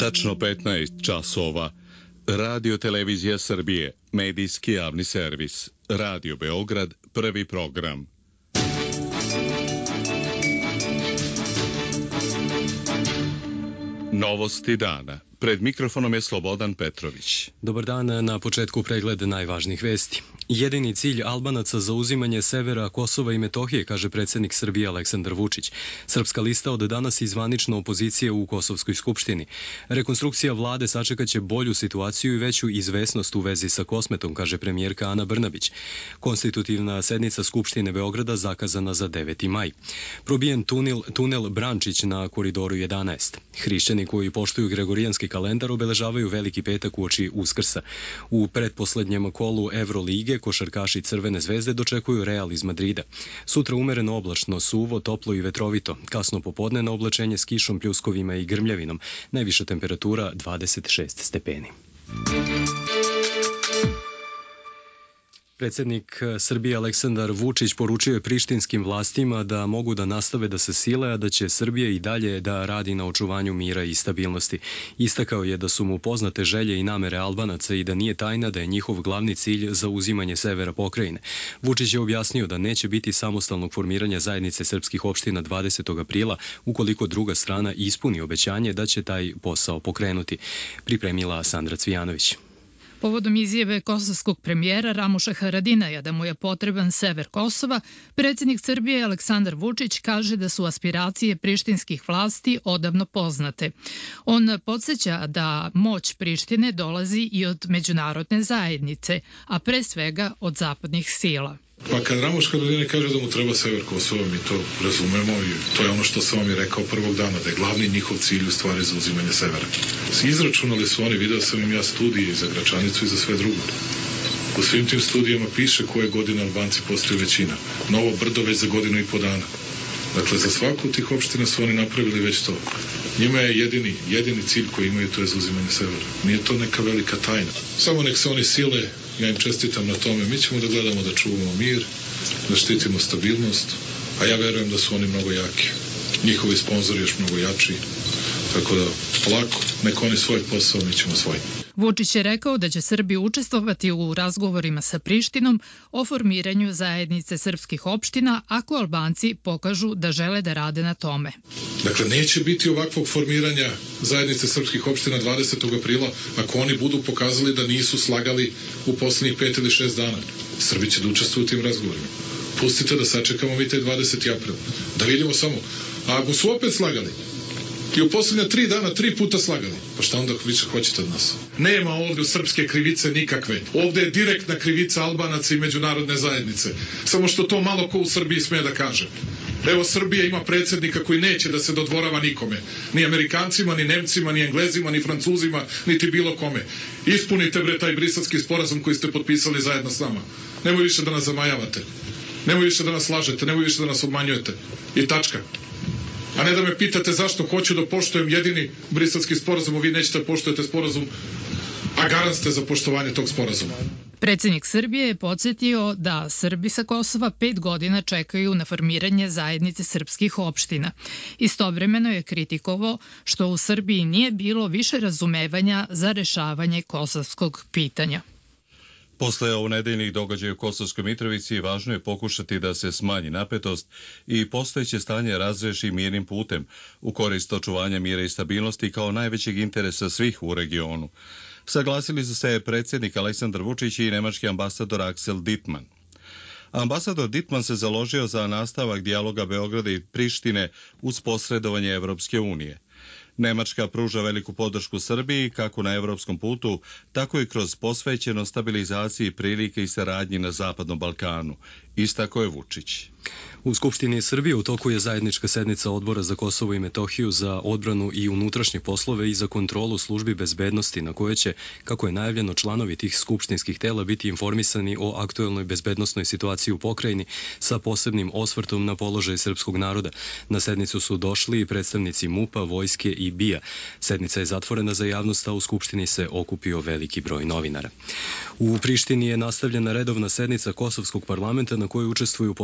Tačno 15 časova. Radio Televizija Srbije, medijski javni servis. Radio Beograd, prvi program. Novosti dana. Pred mikrofonom je Slobodan Petrović. Dobar dan, na početku pregled najvažnijih vesti. Jedini cilj Albanaca za uzimanje severa Kosova i Metohije, kaže predsjednik Srbije Aleksandar Vučić. Srpska lista od danas i zvanična opozicija u Kosovskoj skupštini. Rekonstrukcija vlade sačekaće bolju situaciju i veću izvesnost u vezi sa Kosmetom, kaže premijerka Ana Brnabić. Konstitutivna sednica Skupštine Beograda zakazana za 9. maj. Probijen tunel Brančić na koridoru 11. Hrišćani koji poštuju gregorijanski kalendar obeležavaju Veliki petak uoči Uskrsa. U pretposlednjem kolu Evrolige košarkaši Crvene zvezde dočekuju Real iz Madrida. Sutra umereno oblačno, suvo, toplo i vetrovito. Kasno popodne na oblačenje s kišom, pljuskovima i grmljavinom. Najviša temperatura 26 stepeni. Predsjednik Srbije Aleksandar Vučić poručio je prištinskim vlastima da mogu da nastave da se sile, a da će Srbija i dalje da radi na očuvanju mira i stabilnosti. Istakao je da su mu poznate želje i namere Albanaca i da nije tajna da je njihov glavni cilj zauzimanje severa pokrajine. Vučić je objasnio da neće biti samostalnog formiranja zajednice srpskih opština 20. aprila ukoliko druga strana ispuni obećanje da će taj posao pokrenuti. Pripremila Sandra Cvijanović. Povodom izjave kosovskog premijera Ramuša Haradinaja da mu je potreban sever Kosova, predsjednik Srbije Aleksandar Vučić kaže da su aspiracije prištinskih vlasti odavno poznate. On podsjeća da moć Prištine dolazi i od međunarodne zajednice, a pre svega od zapadnih sila. Pa kad Ramuš Haradinaj kaže da mu treba sever Kosova, mi to razumemo i to je ono što sam vam i rekao prvog dana, da je glavni njihov cilj u stvari za uzimanje severa. Izračunali su oni, video sam im ja studije i za Gračanicu i za sve drugo. U svim tim studijama piše koje godine Albanci postaju većina. Novo Brdo već za godinu i po dana. Dakle, za svaku od tih opština su oni napravili već to. Njima je jedini cilj koji imaju, to je zauzimanje severa. Nije to neka velika tajna. Samo nek se oni sile, ja im čestitam na tome. Mi ćemo da gledamo da čuvamo mir, da štitimo stabilnost, a ja verujem da su oni mnogo jaki. Njihovi sponzori još mnogo jači. Tako da, polako, nek oni svoj posao, mi ćemo svoj. Vučić je rekao da će Srbi učestvovati u razgovorima sa Prištinom o formiranju zajednice srpskih opština ako Albanci pokažu da žele da rade na tome. Dakle, neće biti ovakvog formiranja zajednice srpskih opština 20. aprila ako oni budu pokazali da nisu slagali u poslednjih 5 ili 6 dana. Srbi će da učestvuju u tim razgovorima. Pustite da sačekamo mi taj 20. april. Da vidimo samo. A ako su opet slagali, i u posljednja 3 dana 3 puta slagali. Pa šta onda više hoćete od nas? Nema ovdje u srpske krivice nikakve. Ovdje je direktna krivica Albanaca i međunarodne zajednice. Samo što to malo ko u Srbiji smije da kaže. Evo, Srbija ima predsjednika koji neće da se dodvorava nikome. Ni Amerikancima, ni Nemcima, ni Englezima, ni Francuzima, niti bilo kome. Ispunite bre taj briselski sporazum koji ste potpisali zajedno s nama. Nemoj više da nas zamajavate. Nemoj više da nas lažete. Nemoj više da nas obmanjujete. I tačka. A ne da me pitate zašto hoću da poštujem jedini briselski sporazum, a vi nećete da poštujete sporazum, a garant ste za poštovanje tog sporazuma. Predsjednik Srbije je podsjetio da Srbi sa Kosova 5 godina čekaju na formiranje zajednice srpskih opština. Istovremeno je kritikovao što u Srbiji nije bilo više razumevanja za rešavanje kosovskog pitanja. Posle ovonedeljnih događaja u Kosovskoj Mitrovici važno je pokušati da se smanji napetost i postojeće stanje razreši mirnim putem u korist očuvanja mira i stabilnosti kao najvećeg interesa svih u regionu. Saglasili su se predsjednik Aleksandar Vučić i nemački ambasador Axel Dittmann. Ambasador Dittmann se založio za nastavak dijaloga Beograda i Prištine uz posredovanje Evropske unije. Nemačka pruža veliku podršku Srbiji kako na evropskom putu, tako i kroz posvećenost stabilizaciji prilike i saradnji na Zapadnom Balkanu, istakao je Vučić. U Skupštini Srbije u toku je zajednička sednica Odbora za Kosovo i Metohiju za odbranu i unutrašnje poslove i za kontrolu službi bezbednosti na kojoj će, kako je najavljeno, članovi tih skupštinskih tela biti informisani o aktuelnoj bezbednosnoj situaciji u pokrajini sa posebnim osvrtom na položaj srpskog naroda. Na sednicu su došli i predstavnici MUP-a, vojske i BIA. Sednica je zatvorena za javnost, a u Skupštini se okupio veliki broj novinara. U Prištini je nastavljena redovna sednica Kosovskog parlamenta na kojoj učestvuju poslanici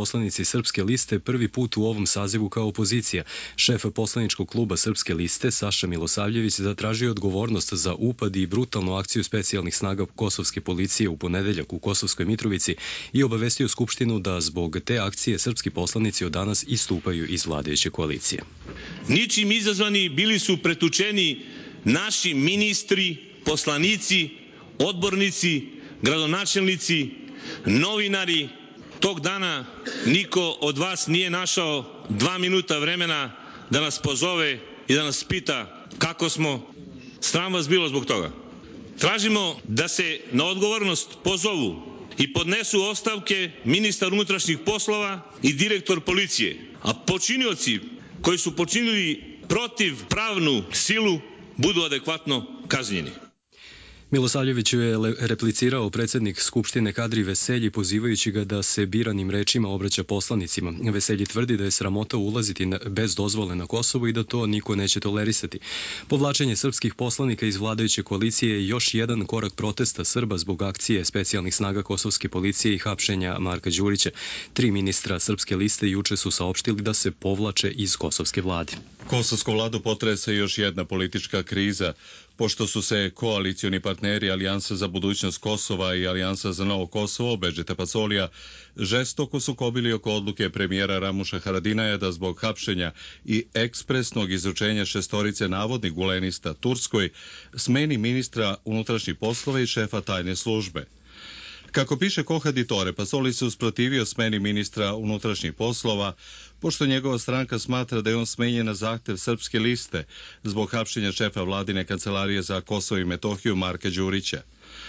Srpske liste prvi put u ovom sazivu kao opozicija. Šef poslaničkog kluba Srpske liste, Saša Milosavljević, zatražio odgovornost za upad i brutalnu akciju specijalnih snaga kosovske policije u ponedeljak u Kosovskoj Mitrovici i obavestio Skupštinu da zbog te akcije srpski poslanici od danas istupaju iz vladajuće koalicije. Ničim izazvani bili su pretučeni naši ministri, poslanici, odbornici, gradonačelnici, novinari. Tog dana niko od vas nije našao 2 minuta vremena da nas pozove i da nas pita kako smo. Sram vas bilo zbog toga. Tražimo da se na odgovornost pozovu i podnesu ostavke ministar unutrašnjih poslova i direktor policije, a počinioci koji su počinili protivpravnu silu budu adekvatno kažnjeni. Milosavljeviću je replicirao predsjednik Skupštine Kadri Veselji pozivajući ga da se biranim rečima obraća poslanicima. Veselji tvrdi da je sramota ulaziti bez dozvole na Kosovo i da to niko neće tolerisati. Povlačenje srpskih poslanika iz vladajuće koalicije je još jedan korak protesta Srba zbog akcije specijalnih snaga kosovske policije i hapšenja Marka Đurića. 3 ministra Srpske liste juče su saopštili da se povlače iz kosovske vlade. Kosovsku vladu potresa još jedna politička kriza, pošto su se koalicioni partneri Alijansa za budućnost Kosova i Alijansa za novo Kosovo, Bedžeta Pacolija, žestoko sukobili oko odluke premijera Ramuša Haradinaja da zbog hapšenja i ekspresnog izručenja 6 navodnih gulenista Turskoj smeni ministra unutrašnjih poslova i šefa tajne službe. Kako piše Kohaditore, Pacoli se usprotivio smeni ministra unutrašnjih poslova, pošto njegova stranka smatra da je on smenjen na zahtev Srpske liste zbog hapšenja šefa vladine kancelarije za Kosovo i Metohiju Marka Đurića.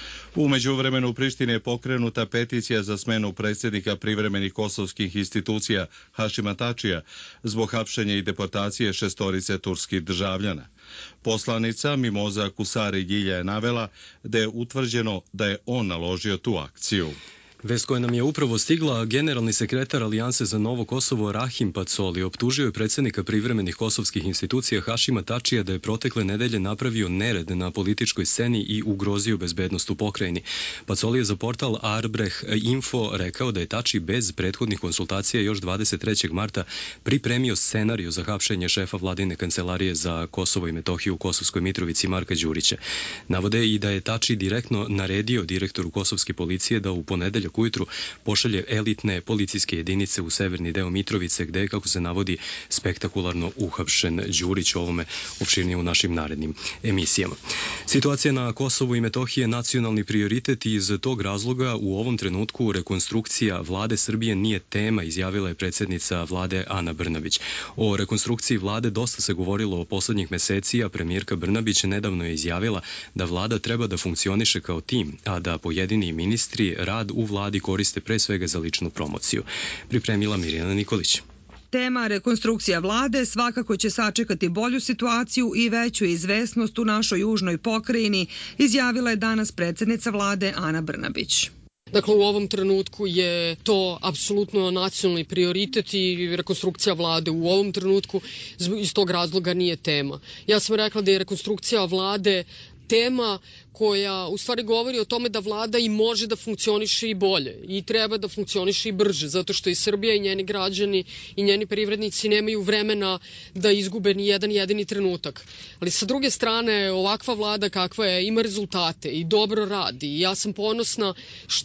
U međuvremenu u Prištini je pokrenuta peticija za smenu predsjednika privremenih kosovskih institucija Hašima Tačija zbog hapšenja i deportacije 6 turskih državljana. Poslanica Mimoza Kusari Gilja je navela da je utvrđeno da je on naložio tu akciju. Vest koja nam je upravo stigla, generalni sekretar Alijanse za novo Kosovo Rahim Pacoli optužio je predsjednika privremenih kosovskih institucija Hašima Tačija da je protekle nedelje napravio nered na političkoj sceni i ugrozio bezbednost u pokrajini. Pacoli je za portal Arbreh Info rekao da je Tači bez prethodnih konsultacija još 23. marta pripremio scenariju za hapšenje šefa vladine kancelarije za Kosovo i Metohiju u Kosovskoj Mitrovici Marka Đurića. Navode i da je Tači direktno naredio direktoru kosovske policije da u ponedeljak ujutru pošalje elitne policijske jedinice u severni deo Mitrovice, gde je, kako se navodi, spektakularno uhapšen Đurić. O ovome opširnije u našim narednim emisijama. Situacija na Kosovu i Metohiji je nacionalni prioritet i iz tog razloga u ovom trenutku rekonstrukcija vlade Srbije nije tema, izjavila je predsjednica vlade Ana Brnabić. O rekonstrukciji vlade dosta se govorilo o poslednjih meseci, a premijerka Brnabić nedavno je izjavila da vlada treba da funkcioniše kao tim, a da pojedini ministri rad u vladi koriste pre svega za ličnu promociju. Pripremila Mirjana Nikolić. Tema rekonstrukcija vlade svakako će sačekati bolju situaciju i veću izvesnost u našoj južnoj pokrajini, izjavila je danas predsjednica vlade Ana Brnabić. Dakle, u ovom trenutku je to apsolutno nacionalni prioritet i rekonstrukcija vlade u ovom trenutku iz tog razloga nije tema. Ja sam rekla da je rekonstrukcija vlade tema koja u stvari govori o tome da vlada i može da funkcioniše i bolje i treba da funkcioniše i brže, zato što i Srbija i njeni građani i njeni privrednici nemaju vremena da izgube ni jedan jedini trenutak. Ali sa druge strane, ovakva vlada kakva je ima rezultate i dobro radi i ja sam ponosna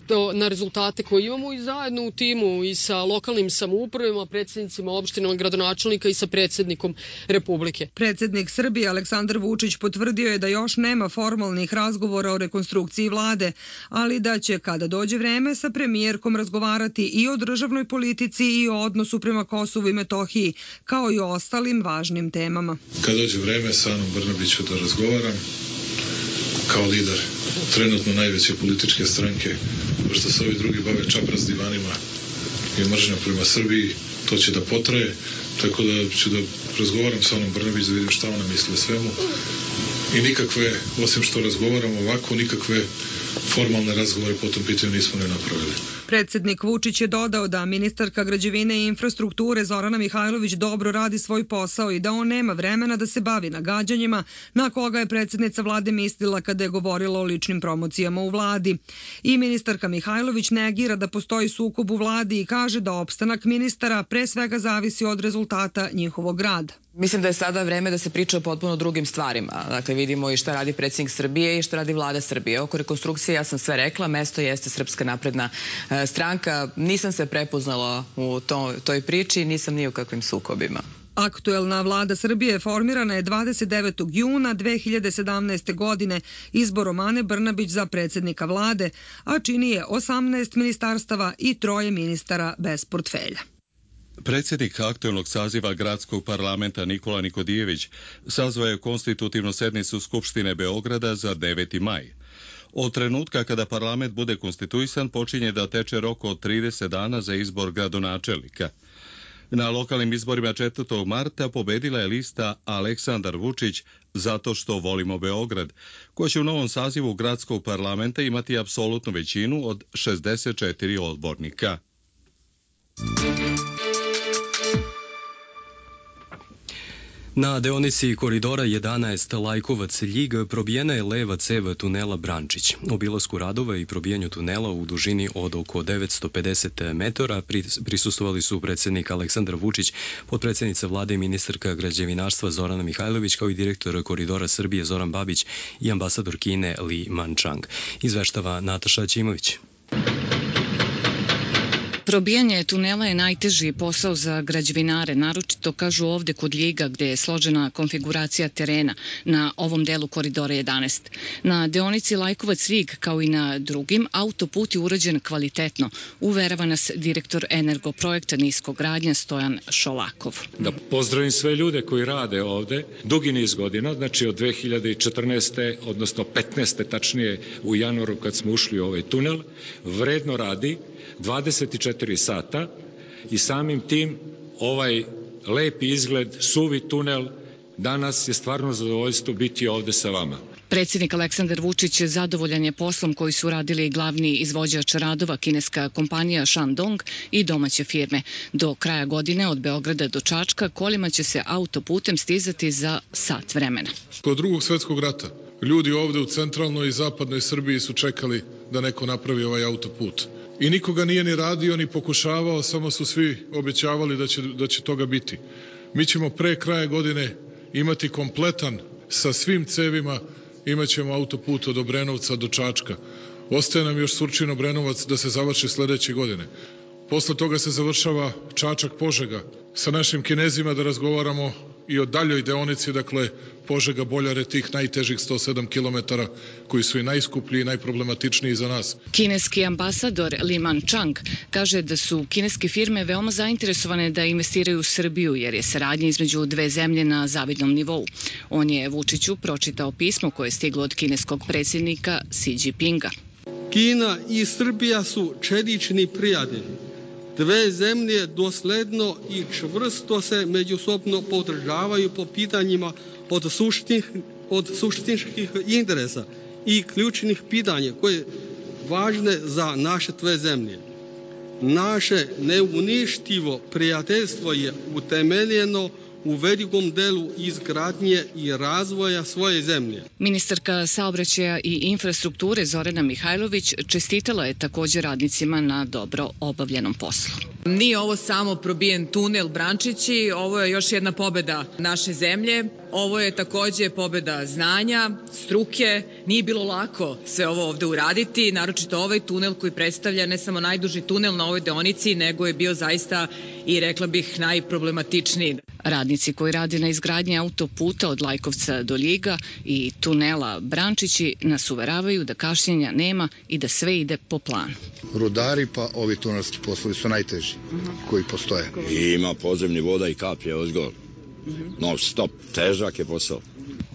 na rezultate koje imamo i zajedno u timu i sa lokalnim samoupravima, predsjednicima opština, gradonačelnika i sa predsjednikom Republike. Predsjednik Srbije Aleksandar Vučić potvrdio je da još nema formalnih razgovora o rekonstrukciji vlade, ali da će kada dođe vreme sa premijerkom razgovarati i o državnoj politici i o odnosu prema Kosovu i Metohiji, kao i o ostalim važnim temama. Kad dođe vreme sa Anom Brnabiću da razgovaram, kao lider trenutno najveće političke stranke, pošto se ovi drugi bave čapraz divanima i mržnja prema Srbiji, to će da potraje, tako da ću da razgovaram sa Anom Brnabić da vidim šta ona misli o svemu i nikakve, osim što razgovaramo ovako, nikakve formalne razgovore po tom pitanju nismo ne napravili. Predsednik Vučić je dodao da ministarka građevine i infrastrukture Zorana Mihajlović dobro radi svoj posao i da on nema vremena da se bavi nagađanjima na koga je predsednica vlade mislila kada je govorila o ličnim promocijama u vladi. I ministarka Mihajlović negira da postoji sukob u vladi i kaže da opstanak ministara pre svega zavisi od rezultata njihovog rada. Mislim da je sada vreme da se priča o potpuno drugim stvarima. Dakle, vidimo i šta radi predsjednik Srbije i šta radi vlada Srbije. Oko rekonstrukcije ja sam sve rekla, mesto jeste Srpska napredna stranka. Nisam se prepoznala u toj priči, nisam ni u kakvim sukobima. Aktuelna vlada Srbije formirana je 29. juna 2017. godine izborom Ane Brnabić za predsednika vlade, a čini je 18 ministarstava i 3 ministara bez portfelja. Predsjednik aktuelnog saziva gradskog parlamenta Nikola Nikodijević sazvao je konstitutivnu sednicu Skupštine Beograda za 9. maj. Od trenutka kada parlament bude konstituisan počinje da teče rok od 30 dana za izbor gradonačelnika. Na lokalnim izborima 4. marta pobedila je lista Aleksandar Vučić zato što volimo Beograd, koja će u novom sazivu gradskog parlamenta imati apsolutnu većinu od 64 odbornika. Na deonici koridora 11 Lajkovac-Ljig probijena je leva cev tunela Brančić. Obilasku radova i probijanju tunela u dužini od oko 950 metara prisustvovali su predsjednik Aleksandar Vučić, potpredsjednica vlade i ministarka građevinarstva Zorana Mihajlović, kao i direktor koridora Srbije Zoran Babić i ambasador Kine Li Manchang. Izveštava Nataša Ćimović. Probijanje tunela je najteži posao za građevinare, naročito kažu ovde kod Ljiga gde je složena konfiguracija terena na ovom delu koridora 11. Na deonici Lajkovac-Ljig kao i na drugim autoput je urađen kvalitetno, uverava nas direktor Energoprojekta niskogradnja Stojan Šolakov. Da pozdravim sve ljude koji rade ovde dugi niz godina, znači od 2014. odnosno 15. tačnije u januaru kad smo ušli u ovaj tunel, vredno radi 24 sata i samim tim ovaj lepi izgled, suvi tunel, danas je stvarno zadovoljstvo biti ovde sa vama. Predsjednik Aleksandar Vučić zadovoljan je poslom koji su radili glavni izvođač radova, kineska kompanija Shandong i domaće firme. Do kraja godine od Beograda do Čačka kolima će se autoputem stizati za sat vremena. Kod Drugog svjetskog rata ljudi ovde u centralnoj i zapadnoj Srbiji su čekali da neko napravi ovaj autoput. I nikoga nije ni radio, ni pokušavao, samo su svi obećavali da će toga biti. Mi ćemo pre kraja godine imati kompletan sa svim cevima, imat ćemo autoput od Obrenovca do Čačka. Ostaje nam još Surčin-Obrenovac da se završi sledeće godine. Posle toga se završava Čačak-Požega. Sa našim Kinezima da razgovaramo i o daljoj deonici, dakle Požega-Boljare, tih najtežih 107 km koji su i najskuplji i najproblematičniji za nas. Kineski ambasador Li Manchang kaže da su kineske firme veoma zainteresovane da investiraju u Srbiju jer je saradnja između dve zemlje na zavidnom nivou. On je Vučiću pročitao pismo koje je stiglo od kineskog predsjednika Xi Jinpinga. Kina i Srbija su čelični prijatelji. Dve zemlje dosledno i čvrsto se međusobno podržavaju po pitanjima od suštinskih interesa i ključnih pitanja koje važne za naše dve zemlje. Naše neuništivo prijateljstvo je utemeljeno u velikom delu izgradnje i razvoja svoje zemlje. Ministarka saobraćaja i infrastrukture Zorana Mihajlović čestitala je također radnicima na dobro obavljenom poslu. Nije ovo samo probijen tunel Brančići, ovo je još jedna pobeda naše zemlje. Ovo je takođe pobeda znanja, struke. Nije bilo lako sve ovo ovde uraditi, naročito ovaj tunel koji predstavlja ne samo najduži tunel na ovoj deonici, nego je bio zaista i rekla bih najproblematičniji. Radnici koji rade na izgradnji autoputa od Lajkovca do Ljiga i tunela Brančići nas uveravaju da kašnjenja nema i da sve ide po planu. Rudari pa ovi tunelski poslovi su najteži koji postoje. I ima podzemni voda i kaplje ozgor. Non stop, težak je posao.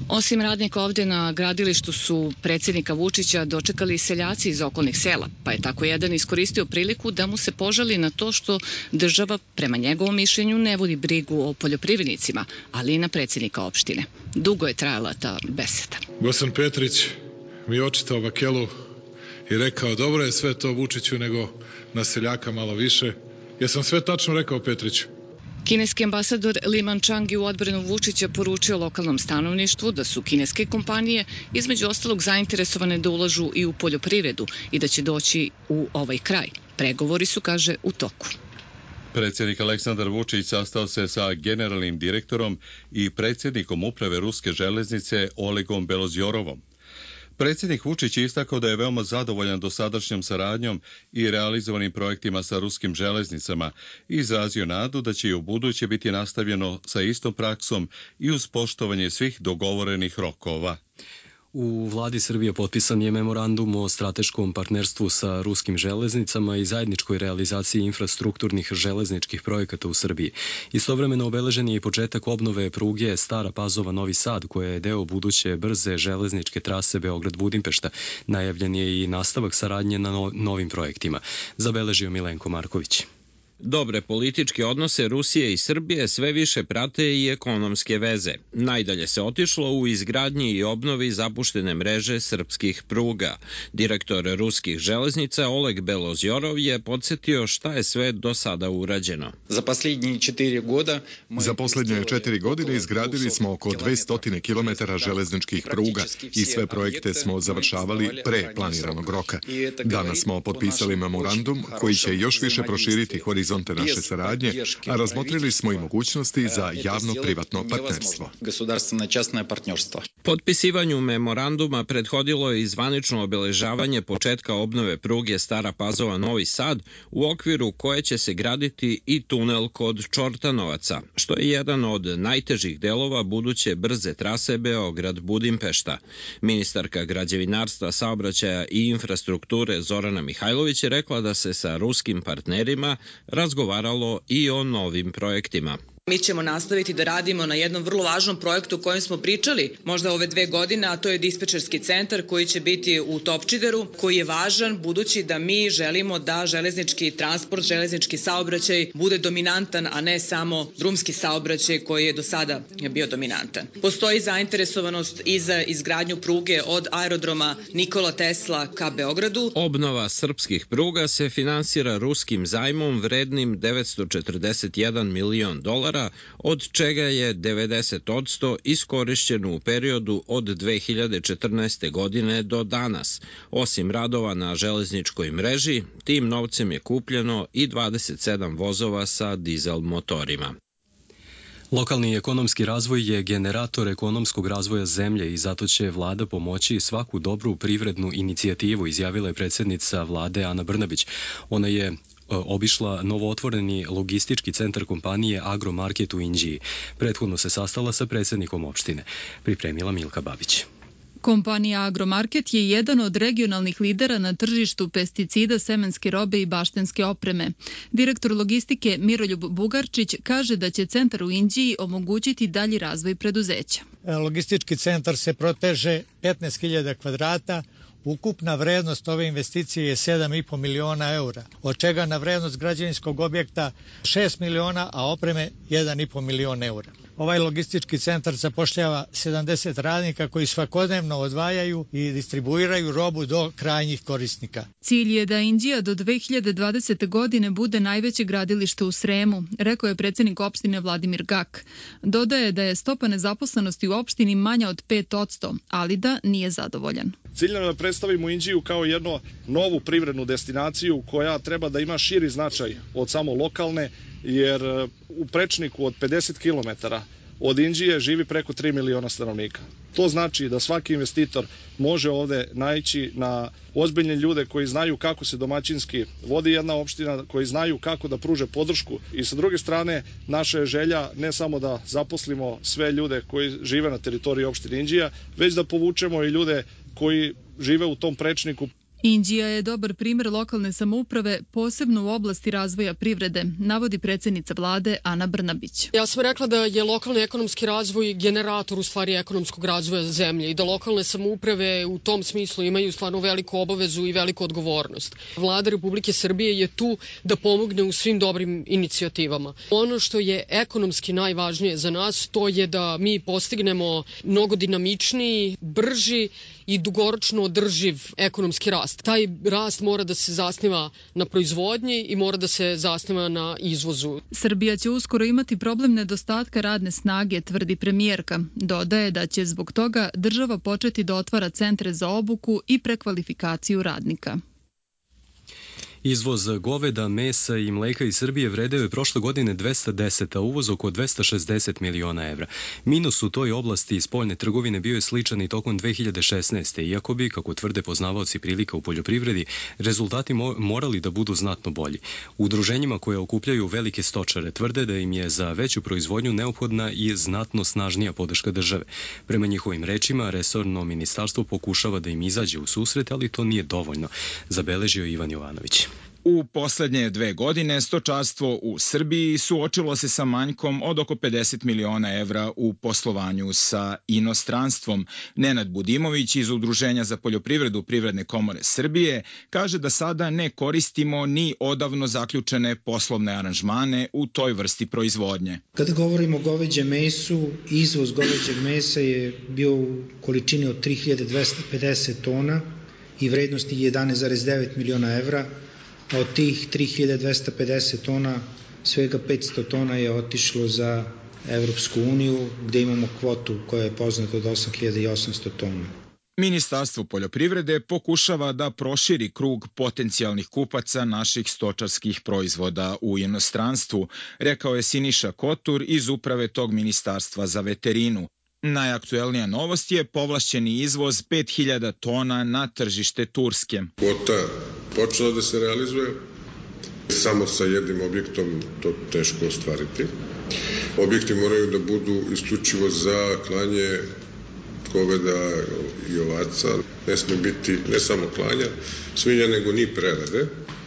Osim radnika ovde na gradilištu su predsjednika Vučića dočekali seljaci iz okolnih sela, pa je tako jedan iskoristio priliku da mu se požali na to što država, prema njegovom mišljenju, ne vodi brigu o poljoprivrednicima, ali i na predsjednika opštine. Dugo je trajala ta beseda. Gosan Petrić mi je očitao bakelu i rekao, dobro je sve to Vučiću, nego na seljaka malo više. Ja sam sve tačno rekao Petriću. Kineski ambasador Li Manchang je u odbranu Vučića poručio lokalnom stanovništvu da su kineske kompanije između ostalog zainteresovane da ulažu i u poljoprivredu i da će doći u ovaj kraj. Pregovori su, kaže, u toku. Predsjednik Aleksandar Vučić sastao se sa generalnim direktorom i predsjednikom uprave Ruske železnice Olegom Belozjorovom. Predsjednik Vučić je istakao da je veoma zadovoljan dosadašnjom saradnjom i realizovanim projektima sa ruskim železnicama i izrazio nadu da će i u buduće biti nastavljeno sa istom praksom i uz poštovanje svih dogovorenih rokova. U vladi Srbije potpisan je memorandum o strateškom partnerstvu sa ruskim železnicama i zajedničkoj realizaciji infrastrukturnih železničkih projekata u Srbiji. Istovremeno obeležen je i početak obnove pruge Stara Pazova-Novi Sad, koja je deo buduće brze železničke trase Beograd-Budimpešta. Najavljen je i nastavak saradnje na novim projektima. Zabeležio Milenko Marković. Dobre političke odnose Rusije i Srbije sve više prate i ekonomske veze. Najdalje se otišlo u izgradnji i obnovi zapuštene mreže srpskih pruga. Direktor ruskih železnica Oleg Belozjorov je podsjetio šta je sve do sada urađeno. Za posljednje 4 godine izgradili smo oko 200 km železničkih pruga i sve projekte smo završavali pre planiranog roka. Danas smo potpisali memorandum koji će još više proširiti horizonte naše saradnje, a razmotrili smo i mogućnosti za javno-privatno partnerstvo. Potpisivanju memoranduma prethodilo je i zvanično obeležavanje početka obnove pruge Stara Pazova-Novi Sad, u okviru koje će se graditi i tunel kod Čortanovaca, što je jedan od najtežih delova buduće brze trase Beograd-Budimpešta. Ministarka građevinarstva, saobraćaja i infrastrukture Zorana Mihajlović je rekla da se sa ruskim partnerima razgovaralo i o novim projektima. Mi ćemo nastaviti da radimo na jednom vrlo važnom projektu o kojem smo pričali možda ove 2 godine, a to je dispečerski centar koji će biti u Topčideru, koji je važan budući da mi želimo da železnički transport, železnički saobraćaj bude dominantan, a ne samo drumski saobraćaj koji je do sada bio dominantan. Postoji zainteresovanost i za izgradnju pruge od aerodroma Nikola Tesla ka Beogradu. Obnova srpskih pruga se finansira ruskim zajmom vrednim $941 milion, od čega je 90% iskorišćeno u periodu od 2014. godine do danas. Osim radova na železničkoj mreži, tim novcem je kupljeno i 27 vozova sa dizel motorima. Lokalni ekonomski razvoj je generator ekonomskog razvoja zemlje i zato će vlada pomoći svaku dobru privrednu inicijativu, izjavila je predsjednica vlade Ana Brnabić. Ona je obišla novootvoreni logistički centar kompanije Agromarket u Inđiji. Prethodno se sastala sa predsjednikom opštine. Pripremila Milka Babić. Kompanija Agromarket je jedan od regionalnih lidera na tržištu pesticida, semenske robe i baštenske opreme. Direktor logistike Miroljub Bugarčić kaže da će centar u Inđiji omogućiti dalji razvoj preduzeća. Logistički centar se proteže 15.000 kvadrata. Ukupna vrednost ove investicije je 7,5 miliona eura, od čega na vrednost građevinskog objekta 6 miliona, a opreme 1,5 milion eura. Ovaj logistički centar zapošljava 70 radnika koji svakodnevno odvajaju i distribuiraju robu do krajnjih korisnika. Cilj je da Inđija do 2020. godine bude najveće gradilište u Sremu, rekao je predsjednik opštine Vladimir Gak. Dodaje da je stopa nezaposlenosti u opštini manja od 5%, ali da nije zadovoljan. Cilj nam je da predstavimo Inđiju kao jednu novu privrednu destinaciju koja treba da ima širi značaj od samo lokalne, jer u prečniku od 50 km od Inđije živi preko 3 miliona stanovnika. To znači da svaki investitor može ovde naići na ozbiljne ljude koji znaju kako se domaćinski vodi jedna opština, koji znaju kako da pruže podršku i sa druge strane naša je želja ne samo da zaposlimo sve ljude koji žive na teritoriji opštine Inđija, već da povučemo i ljude koji žive u tom prečniku. Inđija je dobar primer lokalne samouprave, posebno u oblasti razvoja privrede, navodi predsjednica vlade Ana Brnabić. Ja sam rekla da je lokalni ekonomski razvoj generator u stvari ekonomskog razvoja zemlje i da lokalne samouprave u tom smislu imaju stvarno veliku obavezu i veliku odgovornost. Vlada Republike Srbije je tu da pomogne u svim dobrim inicijativama. Ono što je ekonomski najvažnije za nas, to je da mi postignemo mnogo dinamičniji, brži i dugoročno održiv ekonomski rast. Taj rast mora da se zasniva na proizvodnji i mora da se zasniva na izvozu. Srbija će uskoro imati problem nedostatka radne snage, tvrdi premijerka. Dodaje da će zbog toga država početi da otvara centre za obuku i prekvalifikaciju radnika. Izvoz goveda, mesa i mleka iz Srbije vredeo je prošle godine 210, a uvoz oko 260 miliona evra. Minus u toj oblasti spoljne trgovine bio je sličan i tokom 2016. Iako bi, kako tvrde poznavaoci prilika u poljoprivredi, rezultati morali da budu znatno bolji. U udruženjima koje okupljaju velike stočare tvrde da im je za veću proizvodnju neophodna i znatno snažnija podrška države. Prema njihovim rečima, resorno ministarstvo pokušava da im izađe u susret, ali to nije dovoljno, zabeležio Ivan Jovanović. U poslednje 2 godine stočarstvo u Srbiji suočilo se sa manjkom od oko 50 miliona evra u poslovanju sa inostranstvom. Nenad Budimović iz Udruženja za poljoprivredu Privredne komore Srbije kaže da sada ne koristimo ni odavno zaključene poslovne aranžmane u toj vrsti proizvodnje. Kada govorimo o goveđem mesu, izvoz goveđeg mesa je bio u količini od 3250 tona i vrednosti 11,9 miliona evra. Od tih 3250 tona, svega 500 tona je otišlo za Evropsku uniju, gde imamo kvotu koja je poznata od 8800 tona. Ministarstvo poljoprivrede pokušava da proširi krug potencijalnih kupaca naših stočarskih proizvoda u inostranstvu, rekao je Siniša Kotur iz uprave tog ministarstva za veterinu. Najaktuelnija novost je povlašćeni izvoz 5000 tona na tržište Turske. Kvota počela da se realizuje, samo sa jednim objektom to teško ostvariti. Objekti moraju da budu isključivo za klanje goveda i ovaca. Ne sme biti ne samo klanja svinja, nego ni prerade.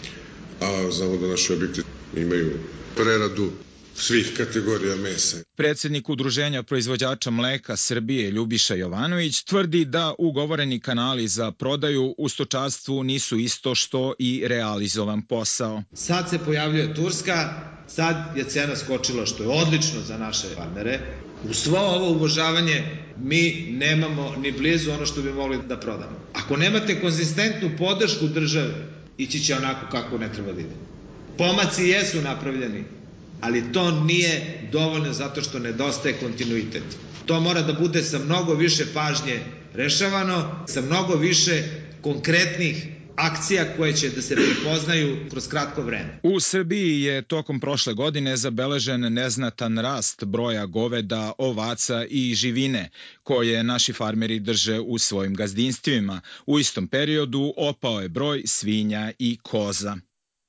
A znamo da naši objekti imaju preradu svih kategorija mesa. Predsjednik Udruženja proizvođača mleka Srbije Ljubiša Jovanović tvrdi da ugovoreni kanali za prodaju u stočarstvu nisu isto što i realizovan posao. Sad se pojavljuje Turska, sad je cena skočila, što je odlično za naše farmere. U svo ovo uvažavanje mi nemamo ni blizu ono što bi mogli da prodamo. Ako nemate konzistentnu podršku države, ići će onako kako ne treba da ide. Pomaci jesu napravljeni, ali to nije dovoljno zato što nedostaje kontinuitet. To mora da bude sa mnogo više pažnje rešavano, sa mnogo više konkretnih akcija koje će da se prepoznaju kroz kratko vreme. U Srbiji je tokom prošle godine zabeležen neznatan rast broja goveda, ovaca i živine koje naši farmeri drže u svojim gazdinstvima. U istom periodu opao je broj svinja i koza.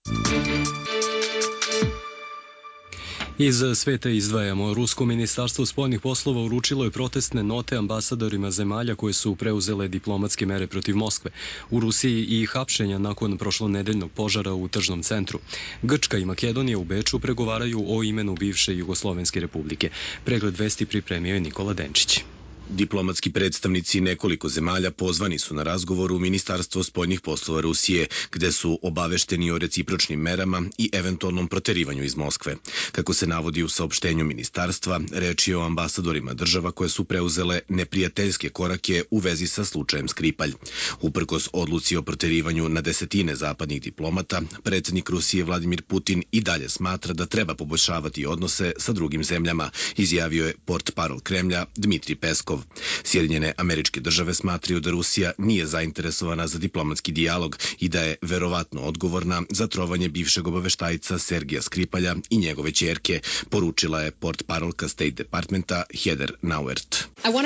Iz sveta izdvajamo. Rusko ministarstvo spoljnih poslova uručilo je protestne note ambasadorima zemalja koje su preuzele diplomatske mere protiv Moskve. U Rusiji i hapšenja nakon prošlonedeljnog požara u tržnom centru. Grčka i Makedonija u Beču pregovaraju o imenu bivše Jugoslovenske republike. Pregled vesti pripremio je Nikola Denčić. Diplomatski predstavnici nekoliko zemalja pozvani su na razgovor u Ministarstvo spoljnih poslova Rusije, gde su obavešteni o recipročnim merama i eventualnom proterivanju iz Moskve. Kako se navodi u saopštenju ministarstva, reč je o ambasadorima država koje su preuzele neprijateljske korake u vezi sa slučajem Skripalj. Uprkos odluci o proterivanju na desetine zapadnih diplomata, predsjednik Rusije Vladimir Putin i dalje smatra da treba poboljšavati odnose sa drugim zemljama, izjavio je portparol Kremlja Dmitri Peskov. Sjedinjene Američke Države smatraju da Rusija nije zainteresovana za diplomatski dijalog i da je verovatno odgovorna za trovanje bivšeg obaveštajca Sergija Skripalja i njegove ćerke, poručila je portparolka State Departmenta Heather Nauert.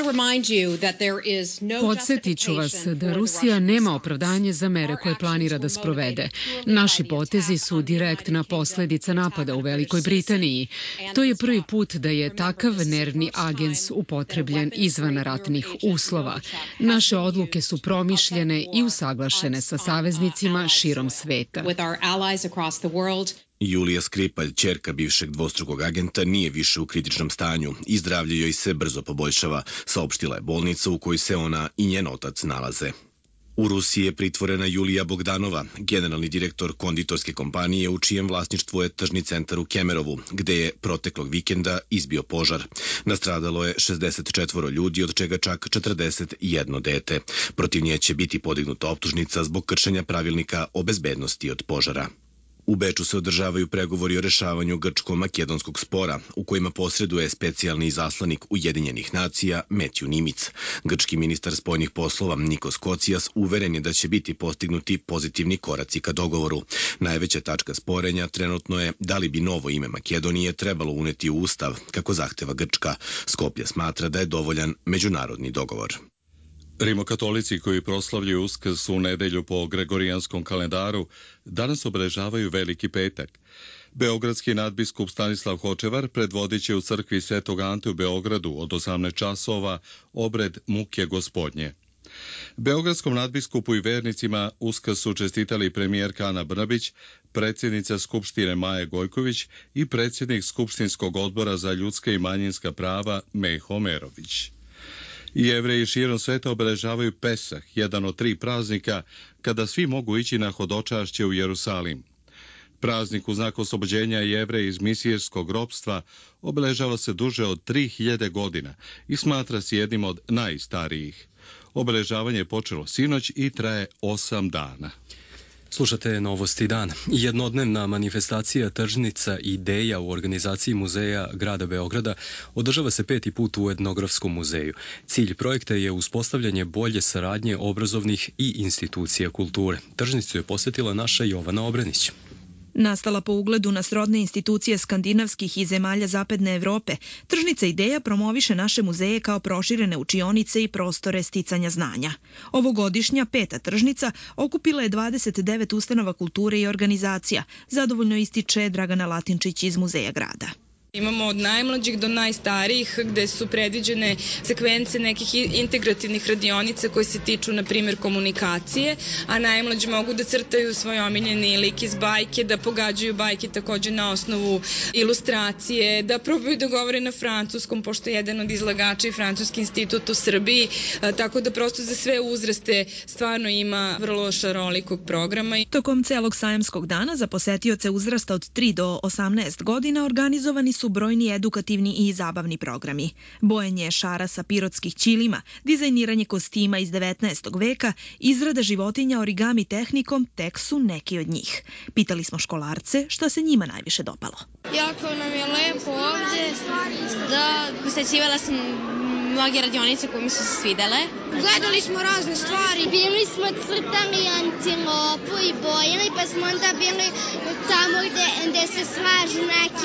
Podsjetit ću vas da Rusija nema opravdanje za mere koje planira da sprovede. Naši potezi su direktna posledica napada u Velikoj Britaniji. To je prvi put da je takav nervni agens upotrebljen izvan izvan ratnih uslova. Naše odluke su promišljene i usaglašene sa saveznicima širom sveta. Julija Skripalj, ćerka bivšeg dvostrukog agenta, nije više u kritičnom stanju i zdravlje joj se brzo poboljšava, saopštila je bolnica u kojoj se ona i njen otac nalaze. U Rusiji je pritvorena Julija Bogdanova, generalni direktor konditorske kompanije u čijem vlasništvu je tržni centar u Kemerovu, gde je proteklog vikenda izbio požar. Nastradalo je 64 ljudi, od čega čak 41 dete. Protiv nje će biti podignuta optužnica zbog kršenja pravilnika o bezbednosti od požara. U Beču se održavaju pregovori o rešavanju grčko-makedonskog spora, u kojima posreduje specijalni izaslanik Ujedinjenih nacija Metju Nimic. Grčki ministar spoljnih poslova Nikos Kocijas uveren je da će biti postignuti pozitivni koraci ka dogovoru. Najveća tačka sporenja trenutno je da li bi novo ime Makedonije trebalo uneti u ustav, kako zahteva Grčka. Skoplje smatra da je dovoljan međunarodni dogovor. Rimokatolici koji proslavljaju Uskrs u nedelju po gregorijanskom kalendaru danas obeležavaju Veliki petak. Beogradski nadbiskup Stanislav Hočevar predvodit će u crkvi Svetog Ante u Beogradu od 18 časova obred muke gospodnje. Beogradskom nadbiskupu i vernicima Uskrs su čestitali premijerka Ana Brnabić, predsjednica Skupštine Maja Gojković i predsjednik Skupštinskog odbora za ljudska i manjinska prava Meho Merović. I Jevreji širom sveta obeležavaju Pesah, jedan od 3 praznika kada svi mogu ići na hodočašće u Jerusalim. Praznik u znak oslobođenja Jevreja iz misijskog ropstva obeležava se duže od 3000 godina i smatra se jednim od najstarijih. Obeležavanje je počelo sinoć i traje 8 dana. Slušate Novosti dana. Jednodnevna manifestacija Tržnica ideja u organizaciji Muzeja grada Beograda održava se 5. put u Etnografskom muzeju. Cilj projekta je uspostavljanje bolje saradnje obrazovnih i institucija kulture. Tržnicu je posjetila naša Jovana Obrenić. Nastala po ugledu na srodne institucije skandinavskih i zemalja zapadne Evrope, Tržnica ideja promoviše naše muzeje kao proširene učionice i prostore sticanja znanja. Ovogodišnja 5. tržnica okupila je 29 ustanova kulture i organizacija, zadovoljno ističe Dragana Latinčić iz Muzeja grada. Imamo od najmlađih do najstarijih gde su predviđene sekvence nekih integrativnih radionica koje se tiču, na primjer, komunikacije, a najmlađi mogu da crtaju svoj omiljeni lik iz bajke, da pogađaju bajke takođe na osnovu ilustracije, da probaju da govore na francuskom, pošto je jedan od izlagača i Francuski institut u Srbiji, tako da prosto za sve uzraste stvarno ima vrlo šarolikog programa. Tokom celog sajamskog dana za posetioce uzrasta od 3 do 18 godina organizovani su brojni edukativni i zabavni programi. Bojenje šara sa pirotskih ćilima, dizajniranje kostima iz 19. veka, izrada životinja origami tehnikom tek su neki od njih. Pitali smo školarce šta se njima najviše dopalo. Jako nam je lepo ovde, da posećivala sam mnoge radionice koje mi su se svidele. Gledali smo razne stvari. Bili smo crtali antilopu i bojili, pa smo onda bili tamo gde se slažu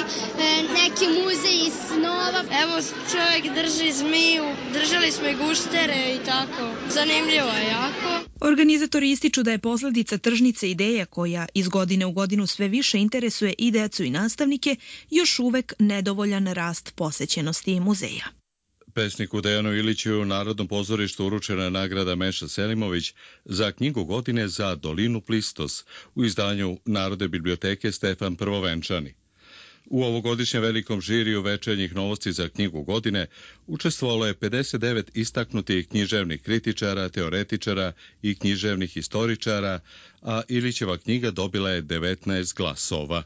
neki muzeji snova. Evo, čovjek drži zmiju, držali smo i guštere i tako. Zanimljivo je jako. Organizatori ističu da je posledica Tržnice ideja, koja iz godine u godinu sve više interesuje i decu i nastavnike, još uvek nedovoljan rast posećenosti muzeja. Pesniku Dejanu Iliću u Narodnom pozorištu uručena je nagrada Meša Selimović za knjigu godine za Dolinu Plistos u izdanju Narodne biblioteke Stefan Prvovenčani. U ovogodišnjem velikom žiriju večernjih novosti za knjigu godine učestvovalo je 59 istaknutih književnih kritičara, teoretičara i književnih historičara, a Ilićeva knjiga dobila je 19 glasova.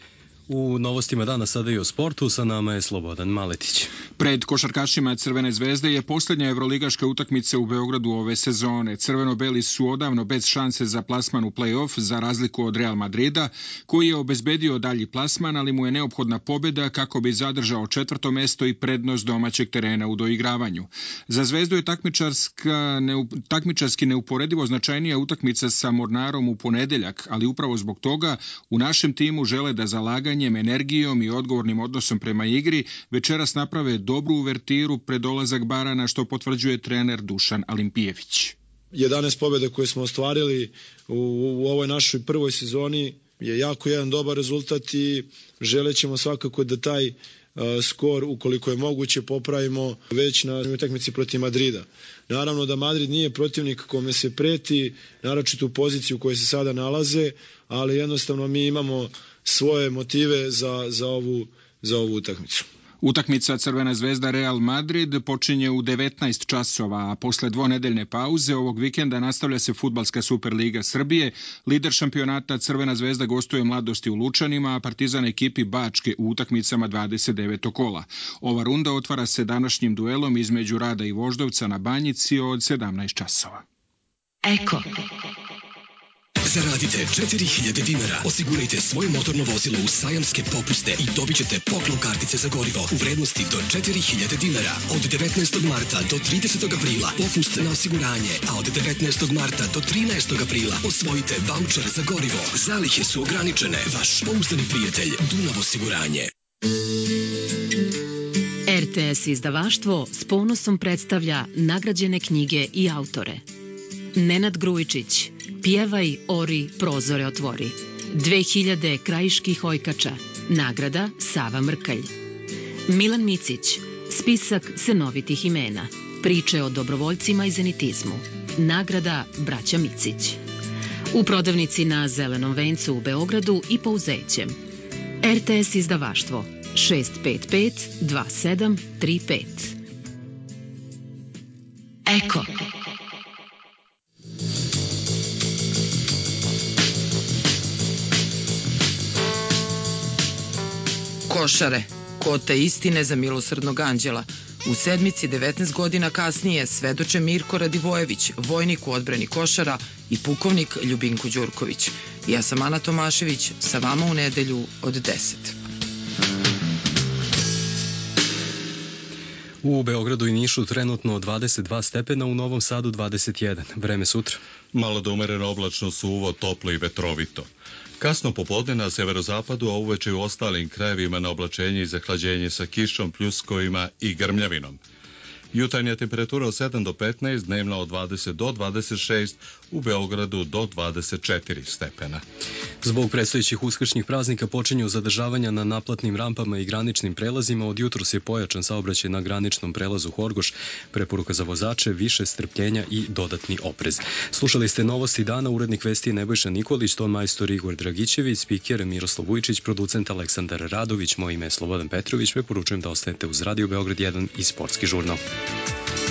U novostima dana sada i o sportu, sa nama je Slobodan Maletić. Pred košarkašima Crvene zvezde je posljednja evroligaška utakmica u Beogradu ove sezone. Crveno-beli su odavno bez šanse za plasman u play-off, za razliku od Real Madrida, koji je obezbedio dalji plasman, ali mu je neophodna pobjeda kako bi zadržao 4. mesto i prednost domaćeg terena u doigravanju. Za Zvezdu je takmičarski neuporedivo značajnija utakmica sa Mornarom u ponedeljak, ali upravo zbog toga u našem timu žele da zalaganjem, energijom i odgovornim odnosom prema igri večeras naprave dobru uvertiru pred dolazak Barana, što potvrđuje trener Dušan Alimpijević. 11 pobjeda koje smo ostvarili u ovoj našoj prvoj sezoni je jako jedan dobar rezultat i želećemo svakako da taj skor, ukoliko je moguće, popravimo već na utakmici protiv Madrida. Naravno da Madrid nije protivnik kome se preti, naročito u poziciju u kojoj se sada nalaze, ali jednostavno mi imamo svoje motive za ovu utakmicu. Utakmica Crvena zvezda Real Madrid počinje u 19 časova, a posle dvonedeljne pauze ovog vikenda nastavlja se Fudbalska Superliga Srbije. Lider šampionata Crvena zvezda gostuje Mladosti u Lučanima, a Partizan ekipi Bačke u utakmicama 29. kola. Ova runda otvara se današnjim duelom između Rada i Voždovca na Banjici od 17 časova. Eko. Zaradite 4000 dinara, osigurajte svoje motorno vozilo u sajamske popuste i dobit ćete poklon kartice za gorivo u vrednosti do 4000 dinara. Od 19. marta do 30. aprila popust na osiguranje, a od 19. marta do 13. aprila osvojite vaučer za gorivo. Zalihe su ograničene. Vaš pouzdani prijatelj Dunav osiguranje. RTS izdavaštvo s ponosom predstavlja nagrađene knjige i autore. Nenad Grujičić, Pjevaj, ori, prozore otvori. 2000 krajiških ojkača. Nagrada Sava Mrkalj. Milan Micić, spisak senovitih imena. Priče o dobrovoljcima i zenitizmu. Nagrada Braća Micić. U prodavnici na Zelenom vencu u Beogradu i Pouzećem. RTS izdavaštvo 655 2735. Eko. Košare, kote istine za milosrdnog anđela. U sedmici 19 godina kasnije svedoče Mirko Radivojević, vojnik u odbrani Košara i pukovnik Ljubinko Đurković. Ja sam Ana Tomašević, sa vama u nedelju od 10. U Beogradu i Nišu trenutno 22 stepena, u Novom Sadu 21. Vreme sutra. Malo da umereno oblačno, suvo, toplo i vetrovito. Kasno popodne na severozapadu, a uveče u ostalim krajevima na oblačenje i zahlađenje sa kišom, pljuskovima i grmljavinom. Jutarnja temperatura od 7 do 15, dnevna od 20 do 26, u Beogradu do 24 stepena. Zbog predstojećih uskršnjih praznika počinju zadržavanja na naplatnim rampama i graničnim prelazima. Od jutros je pojačan saobraćaj na graničnom prelazu Horgoš. Preporuka za vozače, više strpljenja i dodatni oprez. Slušali ste novosti dana, urednik vesti Nebojša Nikolić, ton majstor Igor Dragićević, spiker Miroslav Vujčić, producent Aleksandar Radović, moje ime je Slobodan Petrović. Preporučujem da ostanete uz Radio Beograd 1 i Sportski žurnal.